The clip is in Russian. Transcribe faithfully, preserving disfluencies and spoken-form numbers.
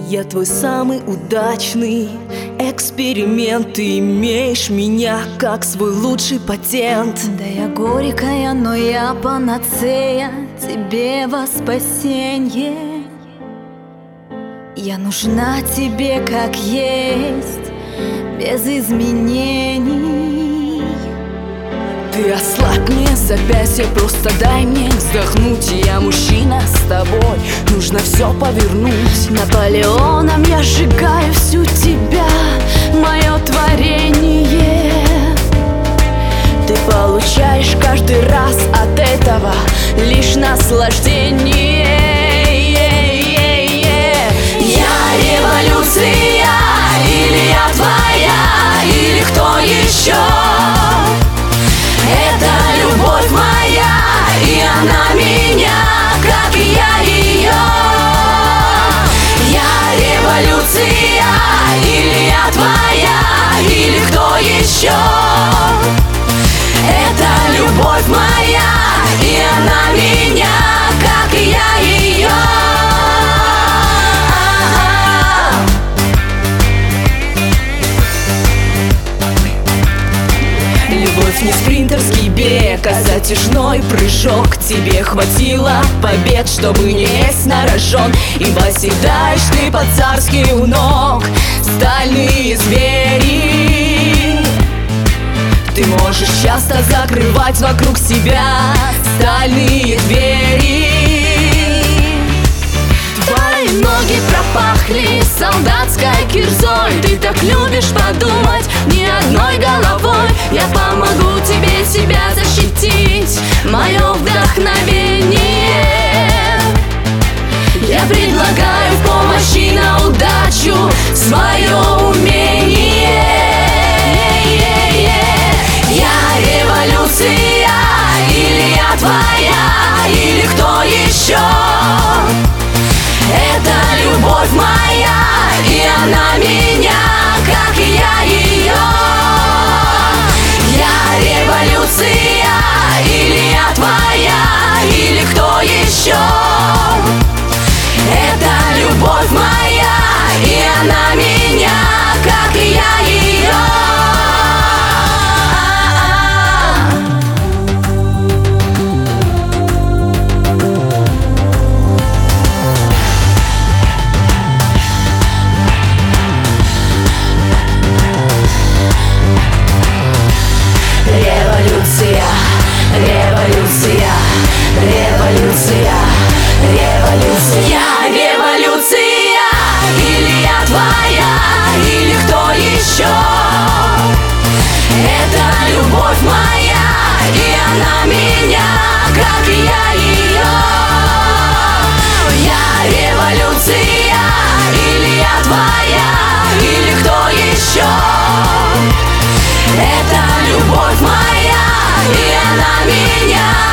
Я твой самый удачный эксперимент. Ты имеешь меня как свой лучший патент. Да я горькая, но я панацея тебе во спасенье. Я нужна тебе как есть, без изменений. Ты ослабь мне запястье, просто дай мне вздохнуть. Я мужчина с тобой, нужно все повернуть. Наполеоном я сжигаю всю тебя, мое творение. Ты получаешь каждый раз от этого лишь наслаждение. Я революция, или я твоя, или кто еще? Это любовь моя, и она меня, как и я ее. Я революция, или я твоя, или кто еще? Это любовь моя, и она меня, как и я ее. Любовь не спринтерский бег, а затяжной прыжок. Тебе хватило побед, чтобы не есть на рожон. Ибо седаешь ты по-царски у ног стальные звери. Ты можешь часто закрывать вокруг себя стальные двери. Твои ноги пропахли солдатской кирзой. Ты так любишь подумать не одной головой. Я помогу тебе себя защитить, мое вдохновение. Я предлагаю в помощи на удачу свое умение. Я революция, или я твоя, или кто еще? Это любовь моя, и она меня, как и я ее. Я революция, или я твоя, или кто еще? Это любовь моя, и она меня, как и я ее. Революция, революция, революция, революция. Я революция, или я твоя, или кто еще? Это любовь моя, и она меня, как и я ее. Я революция, или я твоя, или кто еще? Это любовь моя, и она меня,